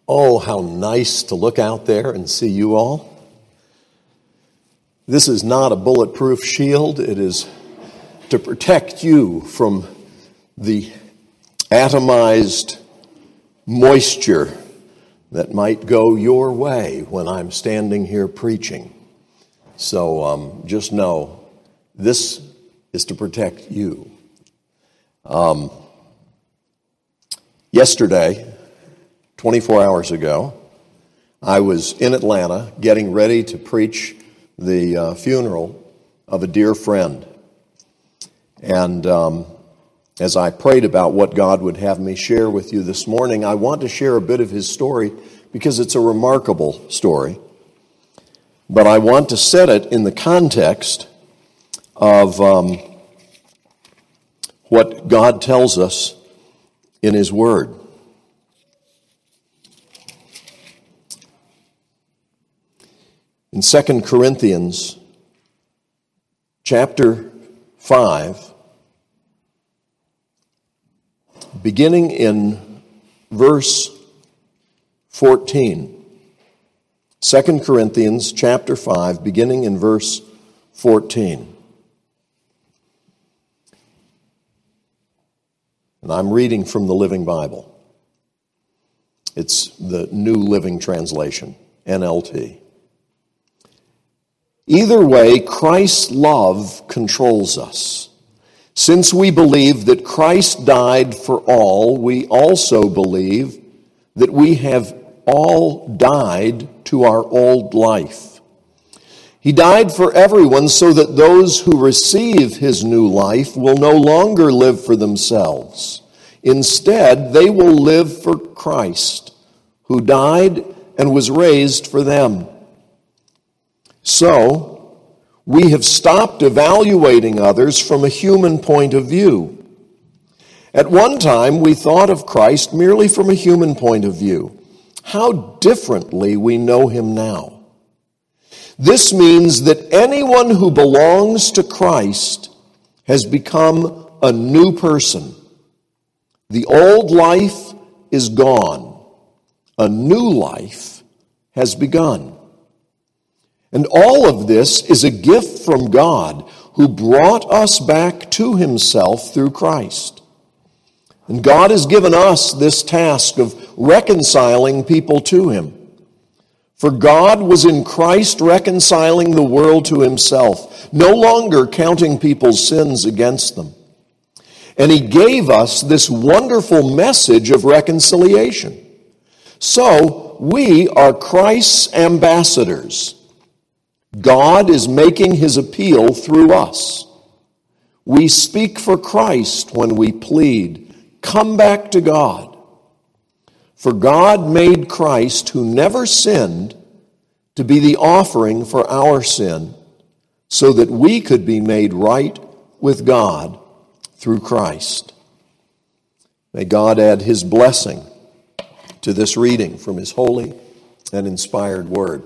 Oh, how nice to look out there and see you all. This is not a bulletproof shield. It is to protect you from the atomized moisture that might go your way when I'm standing here preaching. So just know, this is to protect you. Yesterday, 24 hours ago, I was in Atlanta getting ready to preach the funeral of a dear friend. And as I prayed about what God would have me share with you this morning, I want to share a bit of his story because it's a remarkable story. But I want to set it in the context of what God tells us in his word. In 2 Corinthians chapter 5, beginning in verse 14. 2 Corinthians chapter 5, beginning in verse 14. And I'm reading from the Living Bible. It's the New Living Translation, NLT. Either way, Christ's love controls us. Since we believe that Christ died for all, we also believe that we have all died to our old life. He died for everyone so that those who receive his new life will no longer live for themselves. Instead, they will live for Christ, who died and was raised for them. So, we have stopped evaluating others from a human point of view. At one time, we thought of Christ merely from a human point of view. How differently we know him now. This means that anyone who belongs to Christ has become a new person. The old life is gone. A new life has begun. And all of this is a gift from God, who brought us back to himself through Christ. And God has given us this task of reconciling people to him. For God was in Christ reconciling the world to himself, no longer counting people's sins against them. And he gave us this wonderful message of reconciliation. So we are Christ's ambassadors. God is making his appeal through us. We speak for Christ when we plead, "Come back to God." For God made Christ, who never sinned, to be the offering for our sin, so that we could be made right with God through Christ. May God add his blessing to this reading from his holy and inspired word.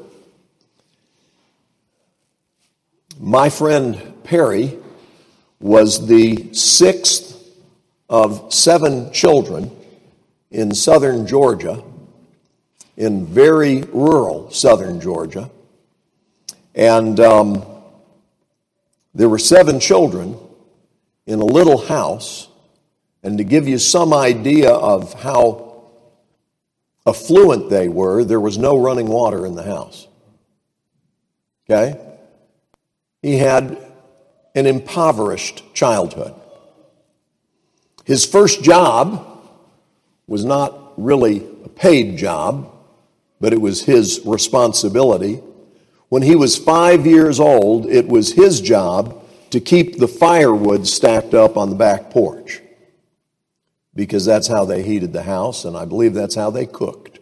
My friend Perry was the sixth of 7 children in southern Georgia, in very rural southern Georgia. And there were 7 children in a little house. And to give you some idea of how affluent they were, there was no running water in the house. Okay? He had an impoverished childhood. His first job was not really a paid job, but it was his responsibility. When he was 5 years old, it was his job to keep the firewood stacked up on the back porch, because that's how they heated the house, and I believe that's how they cooked.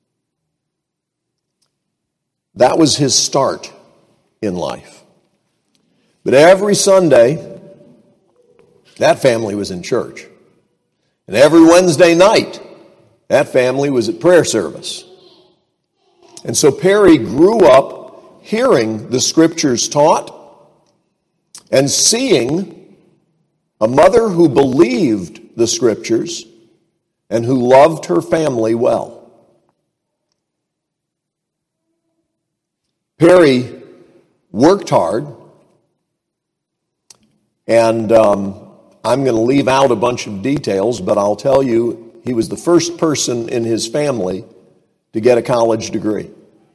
That was his start in life. But every Sunday, that family was in church. And every Wednesday night, that family was at prayer service. And so Perry grew up hearing the scriptures taught and seeing a mother who believed the scriptures and who loved her family well. Perry worked hard, and I'm going to leave out a bunch of details, but I'll tell you, he was the first person in his family to get a college degree.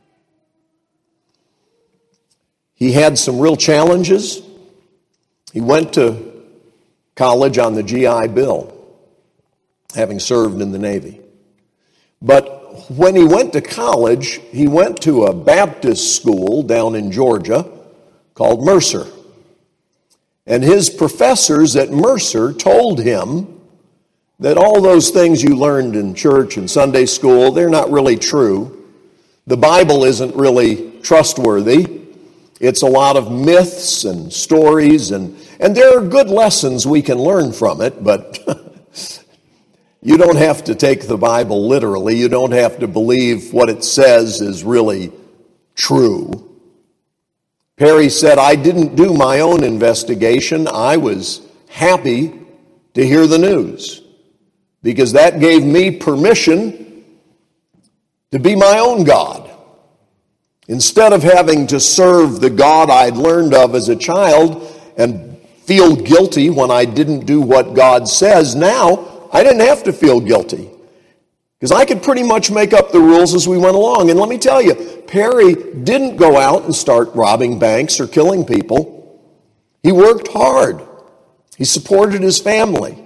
He had some real challenges. He went to college on the GI Bill, having served in the Navy. But when he went to college, he went to a Baptist school down in Georgia called Mercer. And his professors at Mercer told him that all those things you learned in church and Sunday school, they're not really true. The Bible isn't really trustworthy. It's a lot of myths and stories, and there are good lessons we can learn from it, but you don't have to take the Bible literally. You don't have to believe what it says is really true. Perry said, I didn't do my own investigation. I was happy to hear the news because that gave me permission to be my own God. Instead of having to serve the God I'd learned of as a child and feel guilty when I didn't do what God says, now I didn't have to feel guilty because I could pretty much make up the rules as we went along. And let me tell you, Perry didn't go out and start robbing banks or killing people. He worked hard. He supported his family.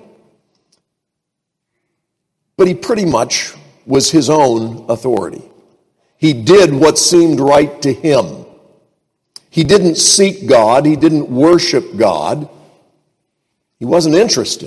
But he pretty much was his own authority. He did what seemed right to him. He didn't seek God. He didn't worship God. He wasn't interested.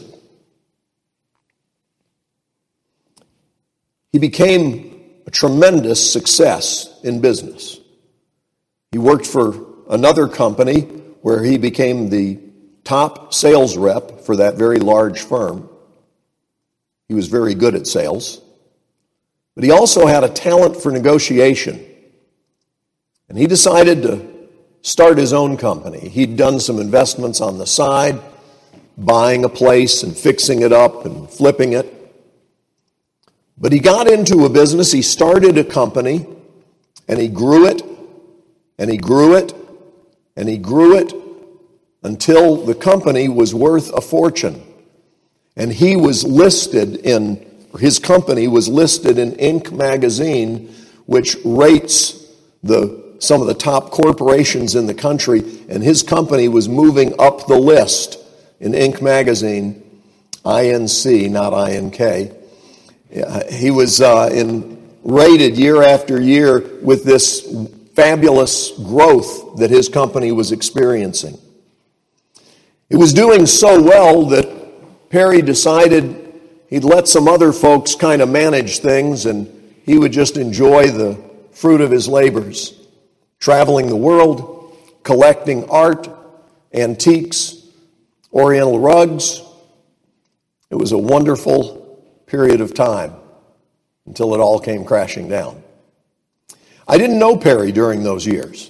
He became a tremendous success in business. He worked for another company where he became the top sales rep for that very large firm. He was very good at sales. But he also had a talent for negotiation. And he decided to start his own company. He'd done some investments on the side, buying a place and fixing it up and flipping it. But he got into a business, he started a company, and he grew it, and he grew it, and he grew it until the company was worth a fortune. And he was listed in his company was listed in Inc. magazine, which rates some of the top corporations in the country, and his company was moving up the list in Inc. magazine, INC, not INK. He was rated year after year with this fabulous growth that his company was experiencing. It was doing so well that Perry decided he'd let some other folks kind of manage things, and he would just enjoy the fruit of his labors, traveling the world, collecting art, antiques, oriental rugs. It was a wonderful period of time until it all came crashing down. I didn't know Perry during those years.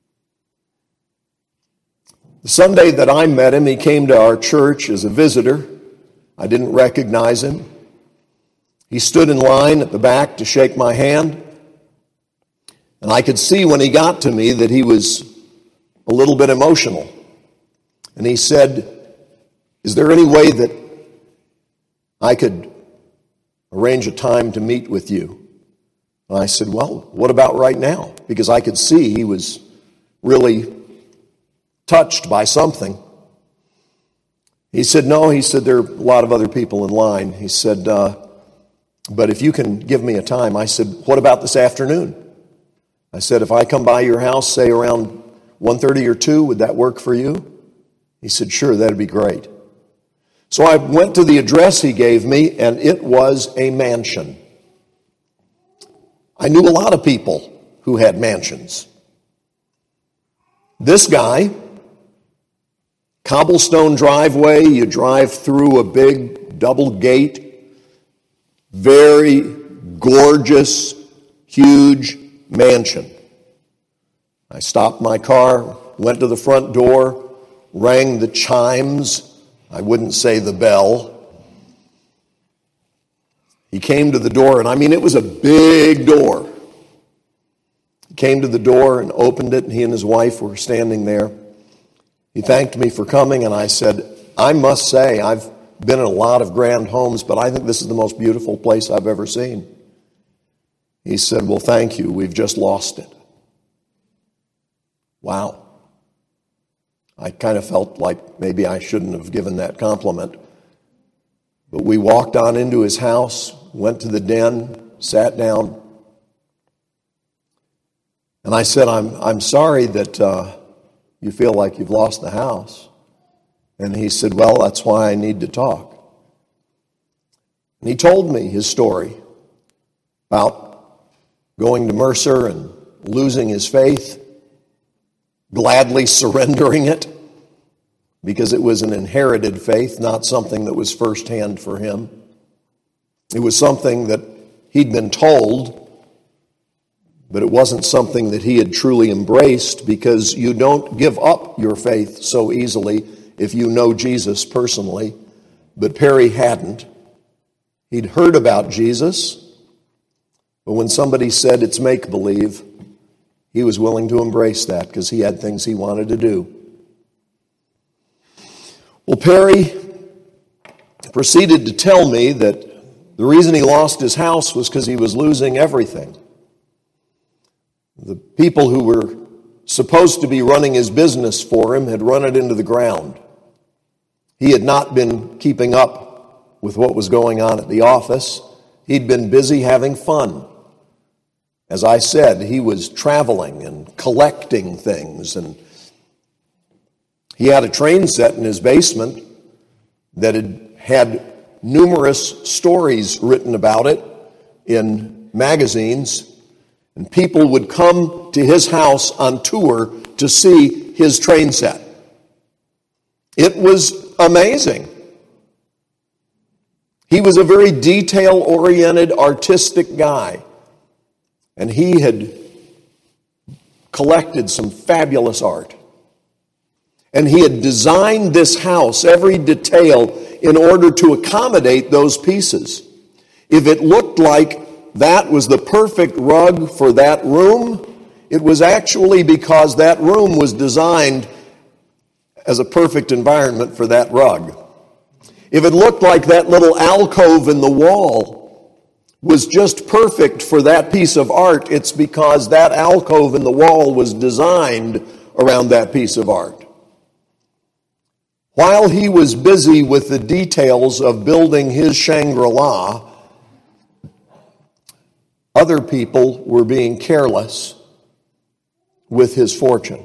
The Sunday that I met him, he came to our church as a visitor. I didn't recognize him. He stood in line at the back to shake my hand. And I could see when he got to me that he was a little bit emotional. And he said, is there any way that I could arrange a time to meet with you? And I said, well, what about right now? Because I could see he was really touched by something. He said, no, he said, there are a lot of other people in line. He said, but if you can give me a time. I said, what about this afternoon? I said, if I come by your house, say around 1:30 or 2, would that work for you? He said, sure, that'd be great. So I went to the address he gave me, and it was a mansion. I knew a lot of people who had mansions. This guy, cobblestone driveway, you drive through a big double gate, very gorgeous, huge mansion. I stopped my car, went to the front door, rang the chimes. I wouldn't say the bell. He came to the door, and I mean, it was a big door. He came to the door and opened it, and he and his wife were standing there. He thanked me for coming, and I said, I must say, I've been in a lot of grand homes, but I think this is the most beautiful place I've ever seen. He said, well, thank you. We've just lost it. Wow. I kind of felt like maybe I shouldn't have given that compliment. But we walked on into his house, went to the den, sat down. And I said, I'm sorry that you feel like you've lost the house. And he said, well, that's why I need to talk. And he told me his story about going to Mercer and losing his faith, gladly surrendering it, because it was an inherited faith, not something that was firsthand for him. It was something that he'd been told, but it wasn't something that he had truly embraced, because you don't give up your faith so easily if you know Jesus personally. But Perry hadn't. He'd heard about Jesus, but when somebody said it's make-believe, he was willing to embrace that because he had things he wanted to do. Well, Perry proceeded to tell me that the reason he lost his house was because he was losing everything. The people who were supposed to be running his business for him had run it into the ground. He had not been keeping up with what was going on at the office. He'd been busy having fun. As I said, he was traveling and collecting things, and he had a train set in his basement that had numerous stories written about it in magazines, and people would come to his house on tour to see his train set. It was amazing. He was a very detail-oriented, artistic guy, and he had collected some fabulous art. And he had designed this house, every detail, in order to accommodate those pieces. If it looked like that was the perfect rug for that room, it was actually because that room was designed as a perfect environment for that rug. If it looked like that little alcove in the wall was just perfect for that piece of art, it's because that alcove in the wall was designed around that piece of art. While he was busy with the details of building his Shangri-La, other people were being careless with his fortune.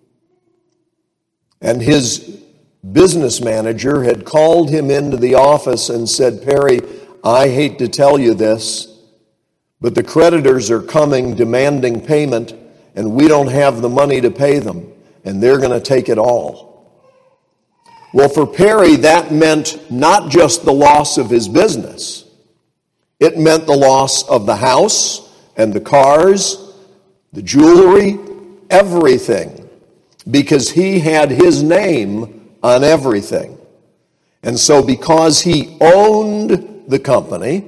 And his business manager had called him into the office and said, Perry, I hate to tell you this, but the creditors are coming demanding payment, and we don't have the money to pay them, and they're going to take it all. Well, for Perry, that meant not just the loss of his business. It meant the loss of the house and the cars, the jewelry, everything, because he had his name on everything. And so because he owned the company,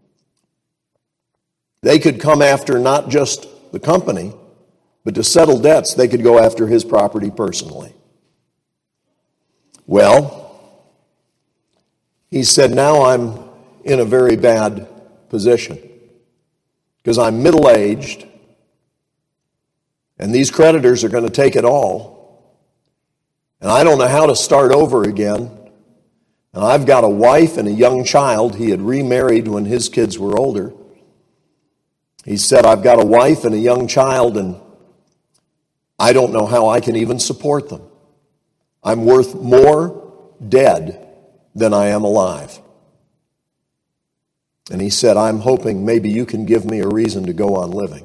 they could come after not just the company, but to settle debts, they could go after his property personally. Well, he said, now I'm in a very bad position because I'm middle-aged and these creditors are going to take it all, and I don't know how to start over again. And I've got a wife and a young child. He had remarried when his kids were older. He said, I've got a wife and a young child, and I don't know how I can even support them. I'm worth more dead than I am alive. And he said, I'm hoping maybe you can give me a reason to go on living.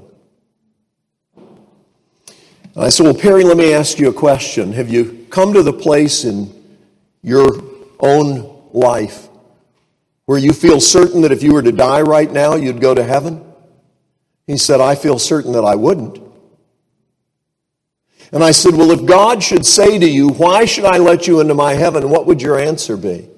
And I said, well, Perry, let me ask you a question. Have you come to the place in your own life where you feel certain that if you were to die right now, you'd go to heaven? He said, I feel certain that I wouldn't. And I said, well, if God should say to you, why should I let you into my heaven? What would your answer be?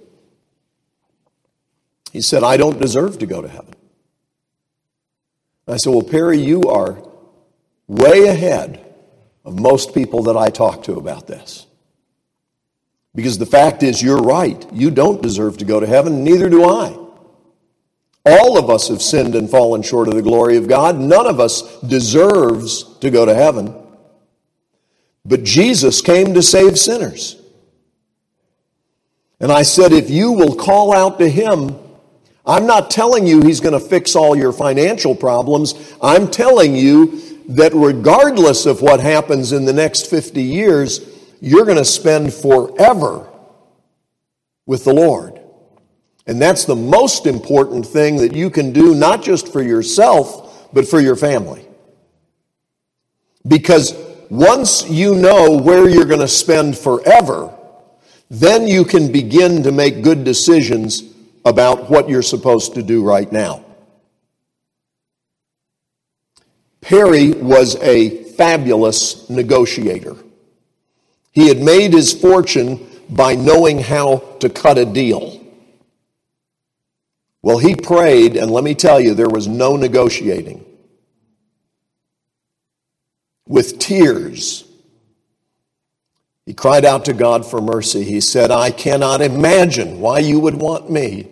He said, I don't deserve to go to heaven. I said, well, Perry, you are way ahead of most people that I talk to about this. Because the fact is, you're right. You don't deserve to go to heaven, neither do I. All of us have sinned and fallen short of the glory of God. None of us deserves to go to heaven. But Jesus came to save sinners. And I said, if you will call out to him, I'm not telling you he's going to fix all your financial problems. I'm telling you that regardless of what happens in the next 50 years, you're going to spend forever with the Lord. And that's the most important thing that you can do, not just for yourself, but for your family. Because once you know where you're going to spend forever, then you can begin to make good decisions about what you're supposed to do right now. Perry was a fabulous negotiator. He had made his fortune by knowing how to cut a deal. Well, he prayed, and let me tell you, there was no negotiating. With tears, he cried out to God for mercy. He said, I cannot imagine why you would want me.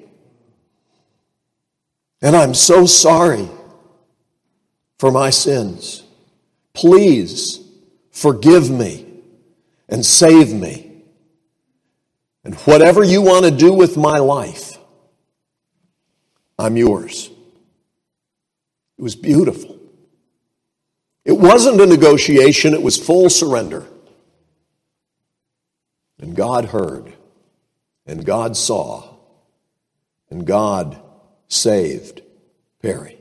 And I'm so sorry for my sins. Please forgive me and save me. And whatever you want to do with my life, I'm yours. It was beautiful. It wasn't a negotiation, it was full surrender. And God heard, and God saw, and God saved Perry.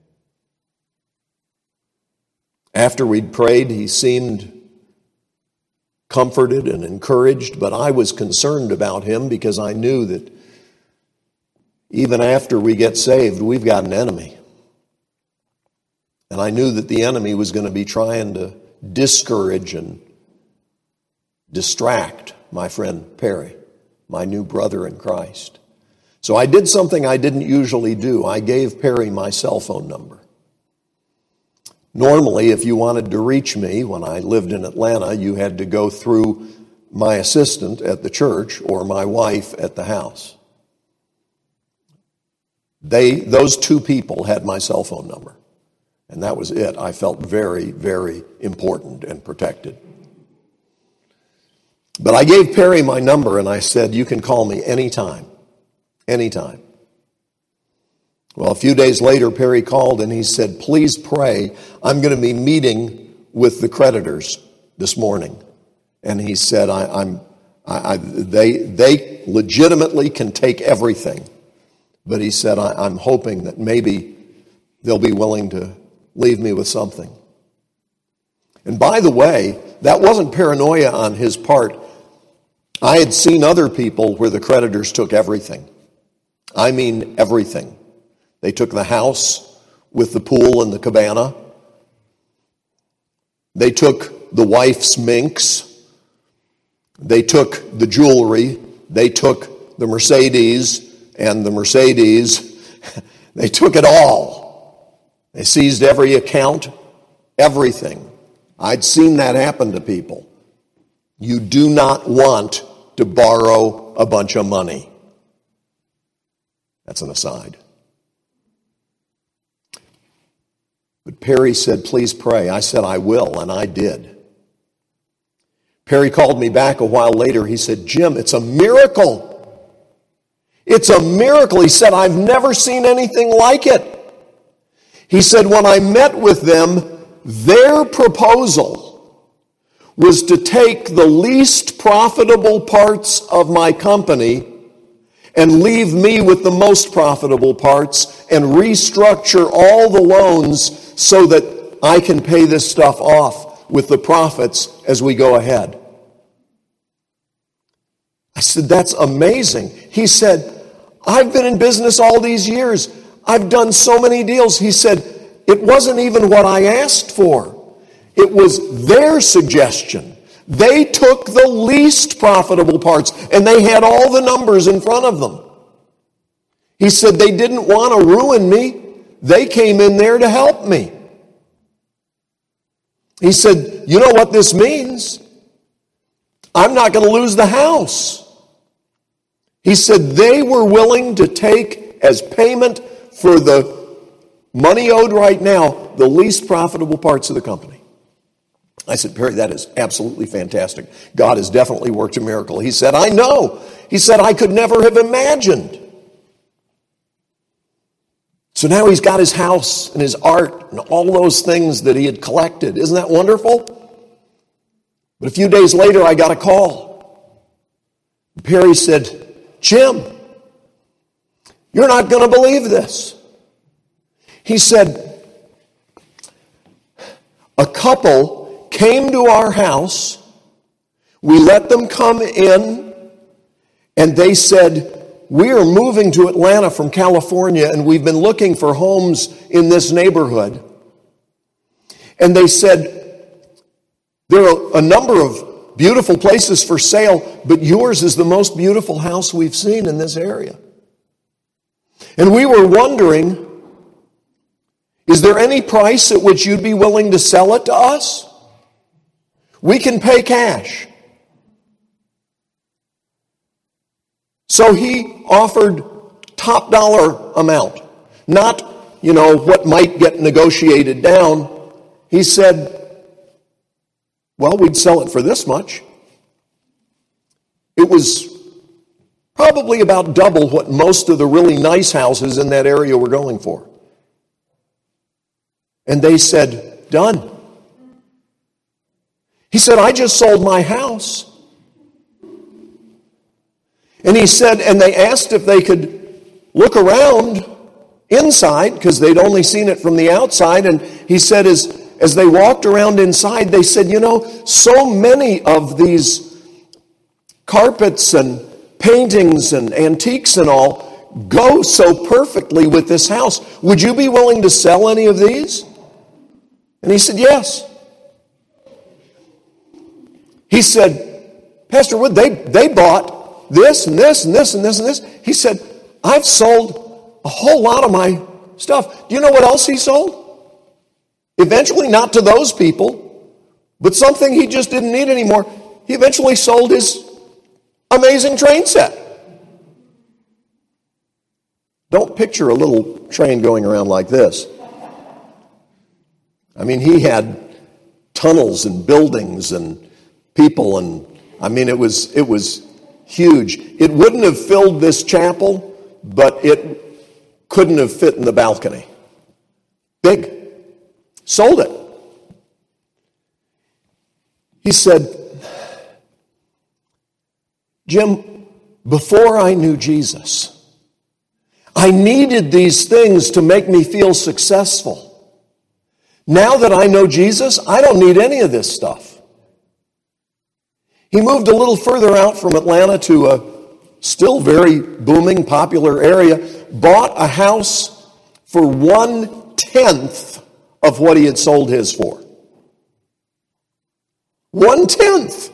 After we'd prayed, he seemed comforted and encouraged, but I was concerned about him because I knew that even after we get saved, we've got an enemy. And I knew that the enemy was going to be trying to discourage and distract my friend Perry, my new brother in Christ. So I did something I didn't usually do. I gave Perry my cell phone number. Normally, if you wanted to reach me when I lived in Atlanta, you had to go through my assistant at the church or my wife at the house. Those two people had my cell phone number, and that was it. I felt very, very important and protected. But I gave Perry my number, and I said, you can call me anytime. Anytime. Well, a few days later, Perry called and he said, please pray. I'm going to be meeting with the creditors this morning. And he said, they legitimately can take everything. But he said, I'm hoping that maybe they'll be willing to leave me with something. And by the way, that wasn't paranoia on his part. I had seen other people where the creditors took everything. I mean everything. They took the house with the pool and the cabana. They took the wife's minks. They took the jewelry. They took the Mercedes and the Mercedes. They took it all. They seized every account, everything. I'd seen that happen to people. You do not want to borrow a bunch of money. That's an aside. But Perry said, please pray. I said, I will, and I did. Perry called me back a while later. He said, Jim, it's a miracle. It's a miracle. He said, I've never seen anything like it. He said, when I met with them, their proposal was to take the least profitable parts of my company and leave me with the most profitable parts and restructure all the loans so that I can pay this stuff off with the profits as we go ahead. I said, that's amazing. He said, I've been in business all these years. I've done so many deals. He said, it wasn't even what I asked for. It was their suggestion. They took the least profitable parts, and they had all the numbers in front of them. He said they didn't want to ruin me. They came in there to help me. He said, you know what this means? I'm not going to lose the house. He said they were willing to take as payment for the money owed right now the least profitable parts of the company. I said, Perry, that is absolutely fantastic. God has definitely worked a miracle. He said, I know. He said, I could never have imagined. So now he's got his house and his art and all those things that he had collected. Isn't that wonderful? But a few days later, I got a call. Perry said, Jim, you're not going to believe this. He said, a couple came to our house. We let them come in, and they said, we are moving to Atlanta from California, and we've been looking for homes in this neighborhood. And they said, there are a number of beautiful places for sale, but yours is the most beautiful house we've seen in this area. And we were wondering, is there any price at which you'd be willing to sell it to us? We can pay cash. So he offered top dollar amount, not, what might get negotiated down. He said, well, we'd sell it for this much. It was probably about double what most of the really nice houses in that area were going for. And they said, done. He said, I just sold my house. And he said, and they asked if they could look around inside, because they'd only seen it from the outside. And he said, as they walked around inside, they said, so many of these carpets and paintings and antiques and all go so perfectly with this house. Would you be willing to sell any of these? And he said, yes. He said, Pastor Wood, they bought this and this and this and this and this. He said, I've sold a whole lot of my stuff. Do you know what else he sold? Eventually, not to those people, but something he just didn't need anymore. He eventually sold his amazing train set. Don't picture a little train going around like this. I mean, he had tunnels and buildings and people, and it was huge. It wouldn't have filled this chapel, but it couldn't have fit in the balcony. Big. Sold it. He said, Jim, before I knew Jesus, I needed these things to make me feel successful. Now that I know Jesus, I don't need any of this stuff. He moved a little further out from Atlanta to a still very booming, popular area, bought a house for 1/10 of what he had sold his for. 1/10.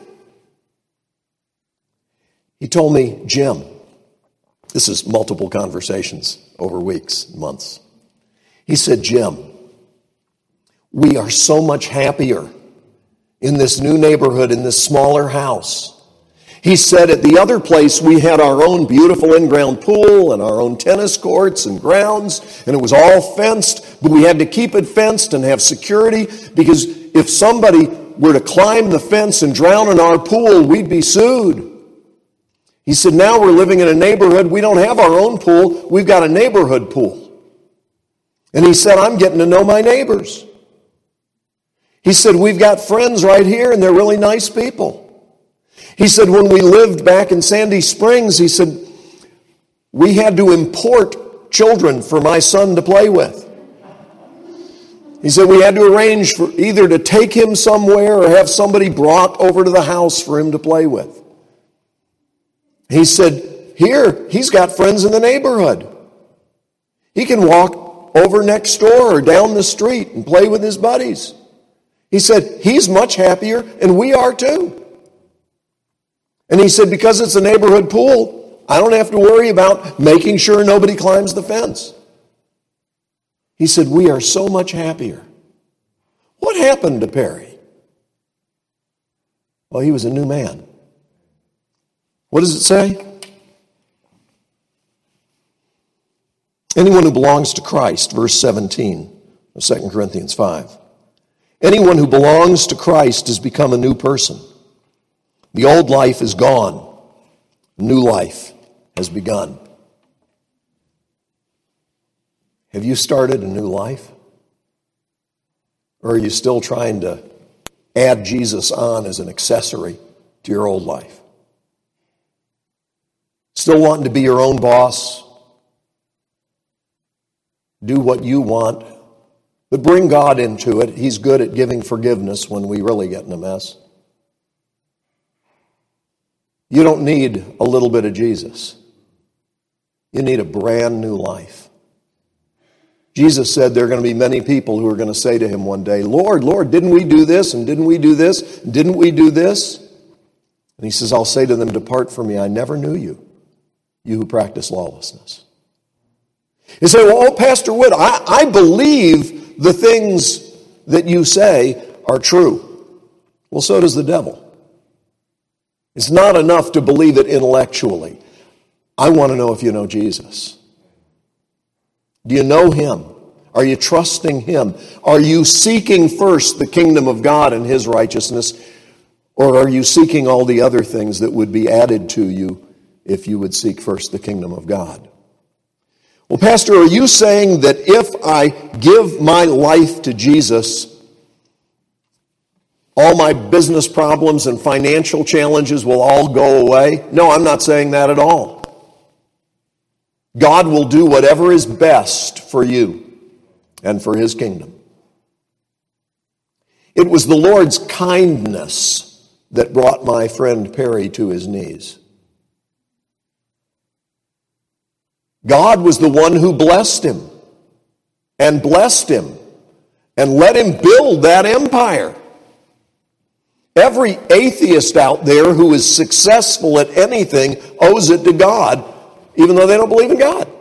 He told me, Jim, this is multiple conversations over weeks, months. He said, Jim, we are so much happier in this new neighborhood, in this smaller house. He said at the other place we had our own beautiful in-ground pool and our own tennis courts and grounds, and it was all fenced, but we had to keep it fenced and have security, because if somebody were to climb the fence and drown in our pool, we'd be sued. He said, now we're living in a neighborhood, we don't have our own pool, we've got a neighborhood pool. And he said, I'm getting to know my neighbors. He said, we've got friends right here, and they're really nice people. He said, when we lived back in Sandy Springs, he said, we had to import children for my son to play with. He said, we had to arrange for either to take him somewhere or have somebody brought over to the house for him to play with. He said, here, he's got friends in the neighborhood. He can walk over next door or down the street and play with his buddies. He said, he's much happier, and we are too. And he said, because it's a neighborhood pool, I don't have to worry about making sure nobody climbs the fence. He said, we are so much happier. What happened to Perry? Well, he was a new man. What does it say? Anyone who belongs to Christ, verse 17 of 2 Corinthians 5. Anyone who belongs to Christ has become a new person. The old life is gone. New life has begun. Have you started a new life? Or are you still trying to add Jesus on as an accessory to your old life? Still wanting to be your own boss? Do what you want, but bring God into it. He's good at giving forgiveness when we really get in a mess. You don't need a little bit of Jesus. You need a brand new life. Jesus said there are going to be many people who are going to say to him one day, Lord, Lord, didn't we do this, and didn't we do this, and didn't we do this? And he says, I'll say to them, depart from me, I never knew you, you who practice lawlessness. You say, well, Pastor Wood, I believe the things that you say are true. Well, so does the devil. It's not enough to believe it intellectually. I want to know if you know Jesus. Do you know him? Are you trusting him? Are you seeking first the kingdom of God and his righteousness? Or are you seeking all the other things that would be added to you if you would seek first the kingdom of God? Well, Pastor, are you saying that if I give my life to Jesus, all my business problems and financial challenges will all go away? No, I'm not saying that at all. God will do whatever is best for you and for his kingdom. It was the Lord's kindness that brought my friend Perry to his knees. God was the one who blessed him and let him build that empire. Every atheist out there who is successful at anything owes it to God, even though they don't believe in God.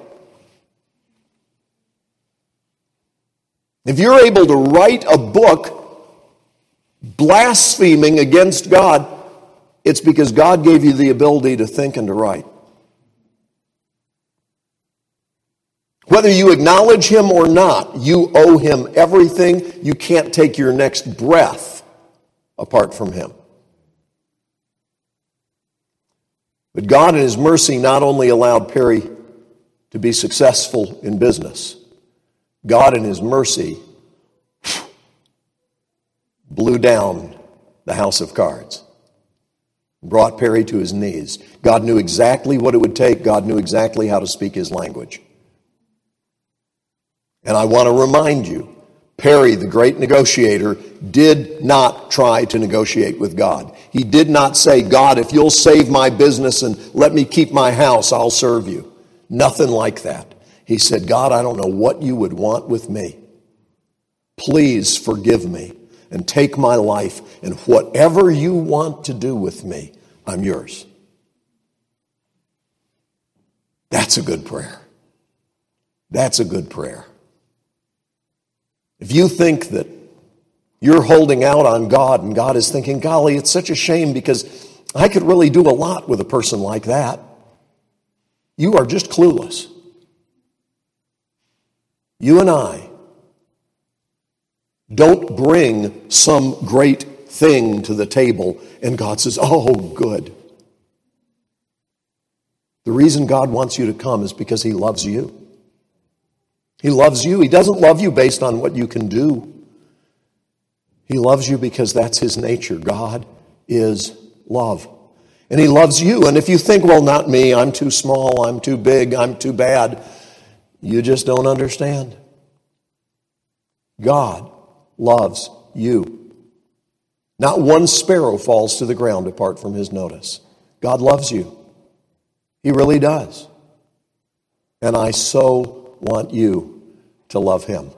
If you're able to write a book blaspheming against God, it's because God gave you the ability to think and to write. Whether you acknowledge him or not, you owe him everything. You can't take your next breath apart from him. But God in his mercy not only allowed Perry to be successful in business, God in his mercy blew down the house of cards, brought Perry to his knees. God knew exactly what it would take. God knew exactly how to speak his language. And I want to remind you, Perry, the great negotiator, did not try to negotiate with God. He did not say, God, if you'll save my business and let me keep my house, I'll serve you. Nothing like that. He said, God, I don't know what you would want with me. Please forgive me and take my life, and whatever you want to do with me, I'm yours. That's a good prayer. That's a good prayer. If you think that you're holding out on God and God is thinking, golly, it's such a shame because I could really do a lot with a person like that, you are just clueless. You and I don't bring some great thing to the table and God says, oh, good. The reason God wants you to come is because he loves you. He loves you. He doesn't love you based on what you can do. He loves you because that's his nature. God is love. And he loves you. And if you think, well, not me, I'm too small, I'm too big, I'm too bad, you just don't understand. God loves you. Not one sparrow falls to the ground apart from his notice. God loves you. He really does. And I so want you to love him.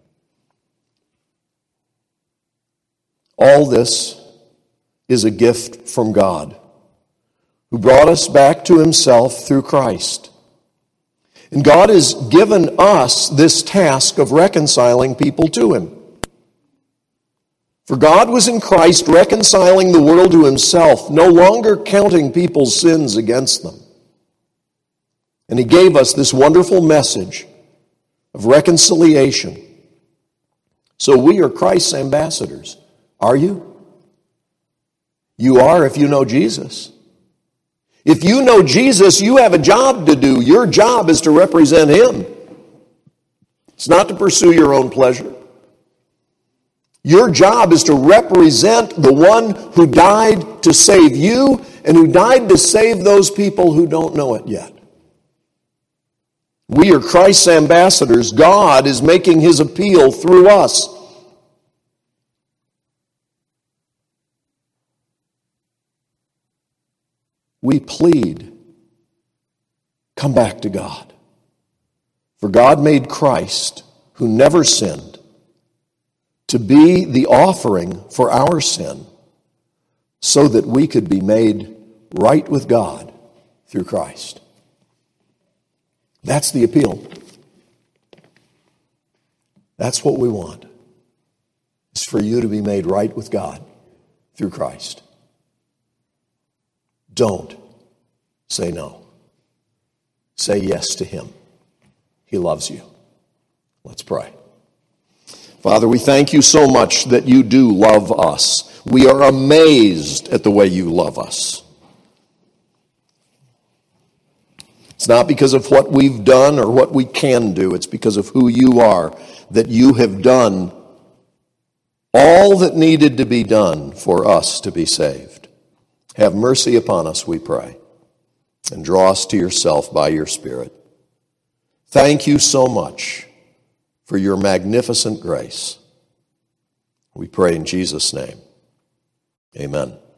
All this is a gift from God, who brought us back to himself through Christ. And God has given us this task of reconciling people to him. For God was in Christ reconciling the world to himself, no longer counting people's sins against them. And he gave us this wonderful message of reconciliation. So we are Christ's ambassadors. Are you? You are if you know Jesus. If you know Jesus, you have a job to do. Your job is to represent him. It's not to pursue your own pleasure. Your job is to represent the one who died to save you and who died to save those people who don't know it yet. We are Christ's ambassadors. God is making his appeal through us. We plead, come back to God. For God made Christ, who never sinned, to be the offering for our sin, so that we could be made right with God through Christ. That's the appeal. That's what we want. It's for you to be made right with God through Christ. Don't say no. Say yes to him. He loves you. Let's pray. Father, we thank you so much that you do love us. We are amazed at the way you love us. It's not because of what we've done or what we can do. It's because of who you are, that you have done all that needed to be done for us to be saved. Have mercy upon us, we pray, and draw us to yourself by your Spirit. Thank you so much for your magnificent grace. We pray in Jesus' name. Amen.